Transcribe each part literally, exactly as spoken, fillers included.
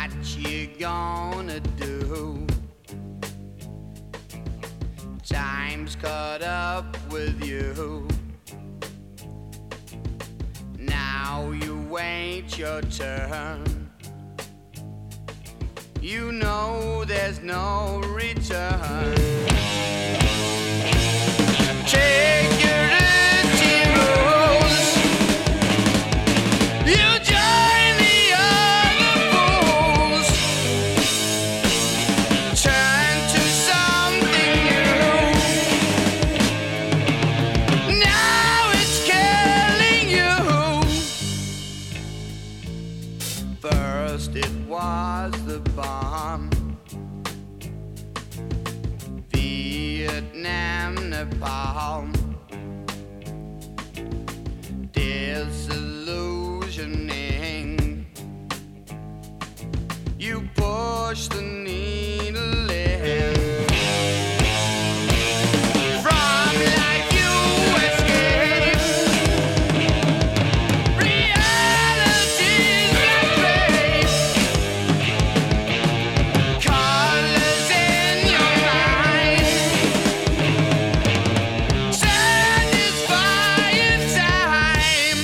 what you gonna do? Time's caught up with you. Now you wait your turn. You know there's no return. Take your dirty rules. You join the other fools. Turn to something new. Now it's killing you. First it was the bomb. Vietnam, Nepal. Disillusioning. You push the needle in. From life you escape. Reality's like fate. Colors in your mind. Satisfying time.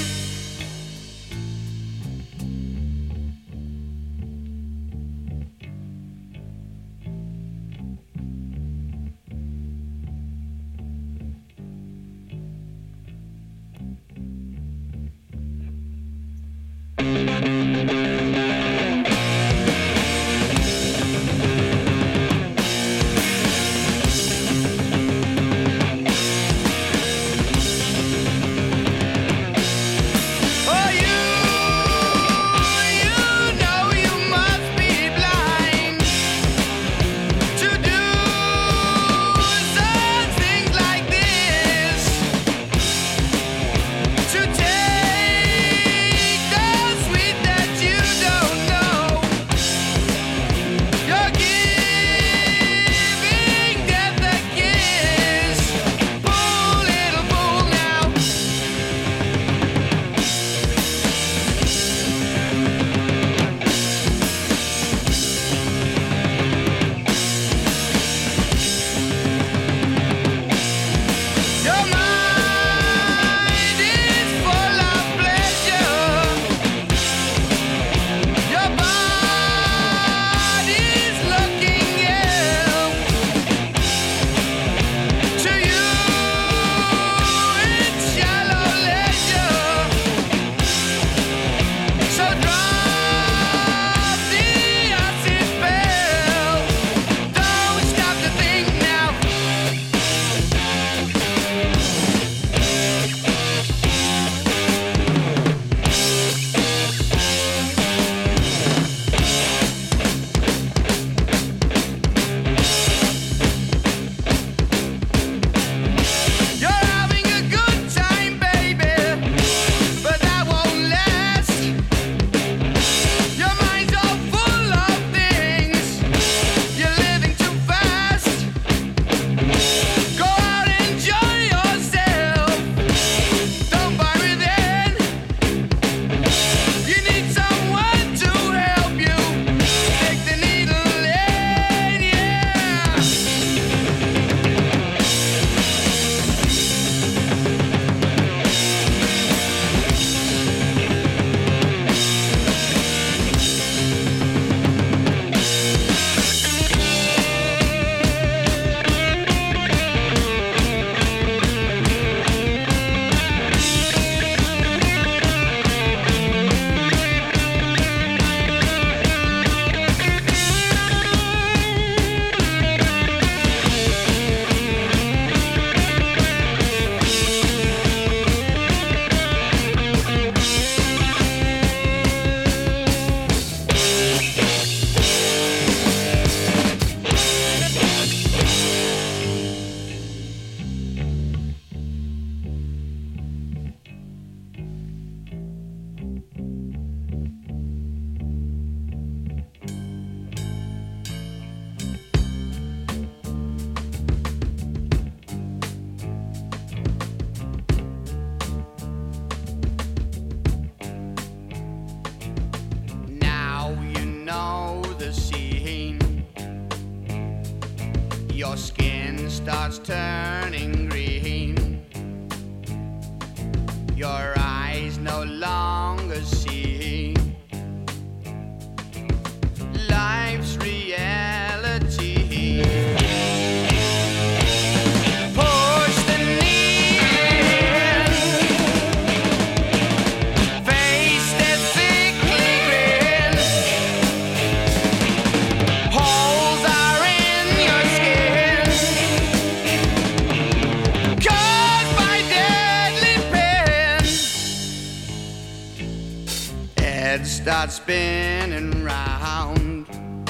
head starts spinning round.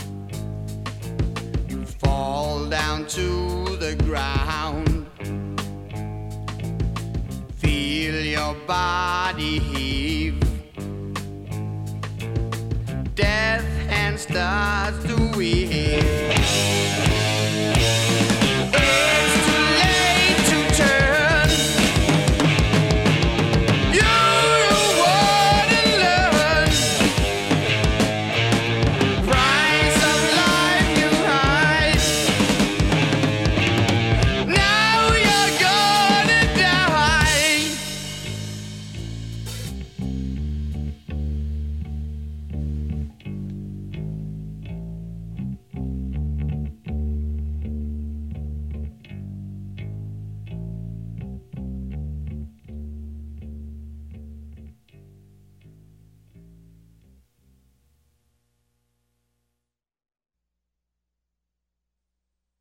You fall down to the ground. Feel your body heave. Death hand starts to weave.